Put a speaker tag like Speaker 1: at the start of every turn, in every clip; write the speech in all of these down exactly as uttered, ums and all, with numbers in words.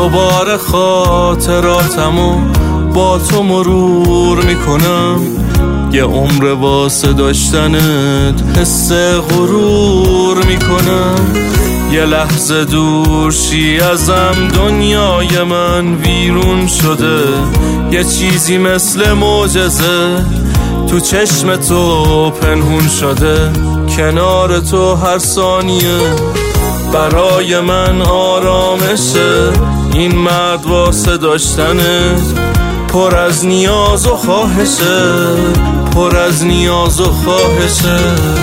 Speaker 1: دوباره خاطراتمو با تو مرور میکنم. یه عمر واسه داشتنت حس غرور میکنم. یه لحظه دور شی ازم دنیای من ویرون شده. یه چیزی مثل معجزه تو چشم تو پنهون شده. کنار تو هر ثانیه برای من آرامشه. این مرد واسه داشتنت پر از نیاز و خواهشه، پر از نیاز و خواهشه.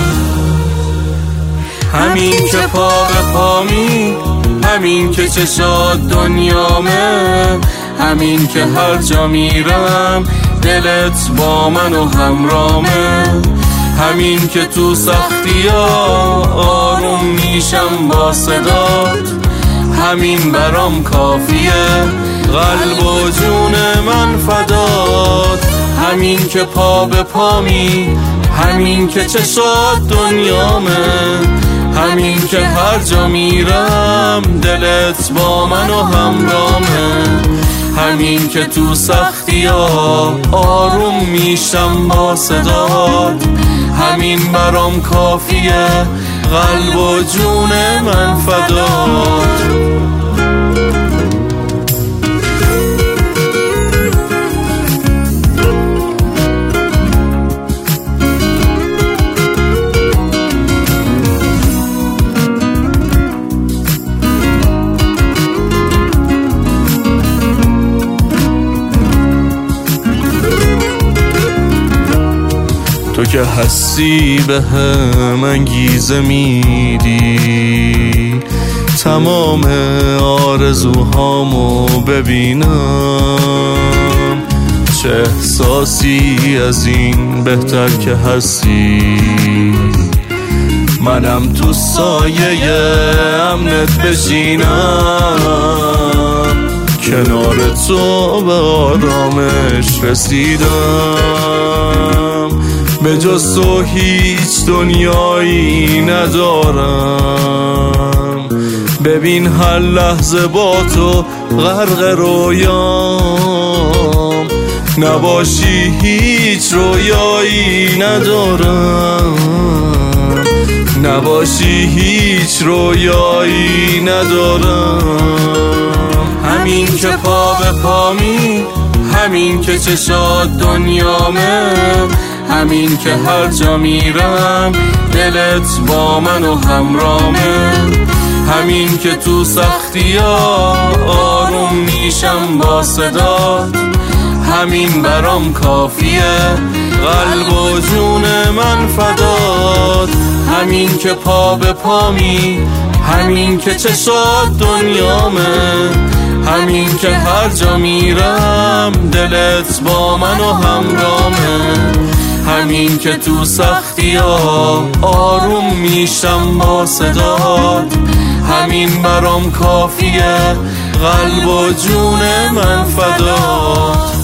Speaker 1: همین که پا به پامی، همین که چشات دنیامه، همین که هر جا میرم دلت با من و همرامه. همین که تو سختی ها آروم میشم با صدات، همین برام کافیه قلب و جون من فدات. همین که پا به پامی، همین که چشات دنیامه، همین که هر جا میرم دلت با من و همرامه. همین که تو سختی ها آروم میشم با صدات، همین برام کافیه قلب و جون من فدات. تو که هستی به هم انگیزه میدی تمام آرزوهامو ببینم. چه احساسی از این بهتر که هستی، منم تو سایه امنت بشینم. کنار تو به آرامش رسیدم، به جز تو هیچ دنیایی ندارم. ببین هر لحظه با تو غرق رویام، نباشی هیچ رویایی ندارم. نباشی هیچ رویایی ندارم. همین که پا به پامی، همین که چشات دنیامه، همین که هر جا میرم دلت با من و همرامه. همین که تو سختی ها آروم میشم با صدات، همین برام کافیه قلب و جون من فدات. همین که پا به پامی، همین که چشات دنیامه، همین که هر جا میرم دلت با من و همرامه. همین که تو سختی ها آروم میشم با صدات، همین برام کافیه قلب و جون من فدات.